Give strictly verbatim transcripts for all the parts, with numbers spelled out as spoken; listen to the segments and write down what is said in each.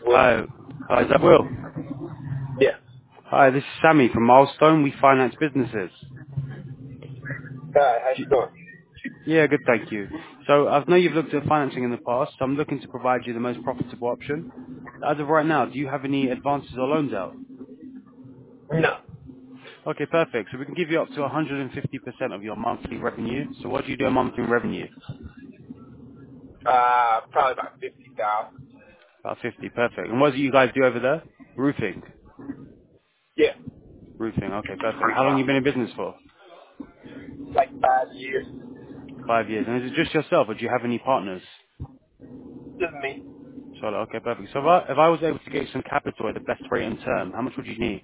Hi, hi, is that Will? Yeah. Hi, this is Sammy from Milestone. We finance businesses. Hi, how you doing? Yeah, good, thank you. So I know you've looked at financing in the past, so I'm looking to provide you the most profitable option. As of right now, do you have any advances or loans out? No. Okay, perfect. So we can give you up to one hundred fifty percent of your monthly revenue. So what do you do a month in revenue? Uh, probably about fifty thousand. About fifty, perfect. And what do you guys do over there? Roofing. Yeah. Roofing, okay, perfect. How long have you been in business for? Like five years. Five years. And is it just yourself, or do you have any partners? Just me. Solo. Okay, perfect. So if I, if I was able to get you some capital at the best rate and term, how much would you need?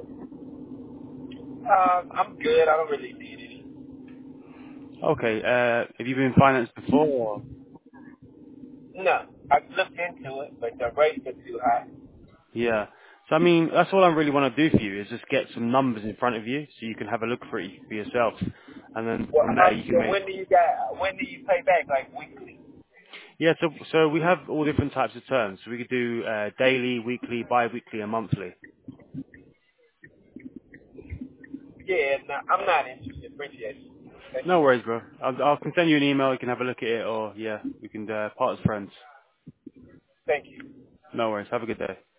Um, I'm good. I don't really need any. Okay. Uh, have you been financed before? Or? No. I looked into it, but the rates are too high. Yeah. So I mean, that's all I really want to do for you is just get some numbers in front of you so you can have a look for it for yourself, and then Well, from there how, you can so make. when do you got, when do you pay back? Like weekly? Yeah. So so we have all different types of terms. So we could do uh, daily, weekly, bi-weekly, and monthly. Yeah, no, I'm not interested. Appreciate it. Thank No you. worries, bro. I'll, I'll can send you an email. You can have a look at it, or yeah, we can uh, part as friends. Thank you. No worries. Have a good day.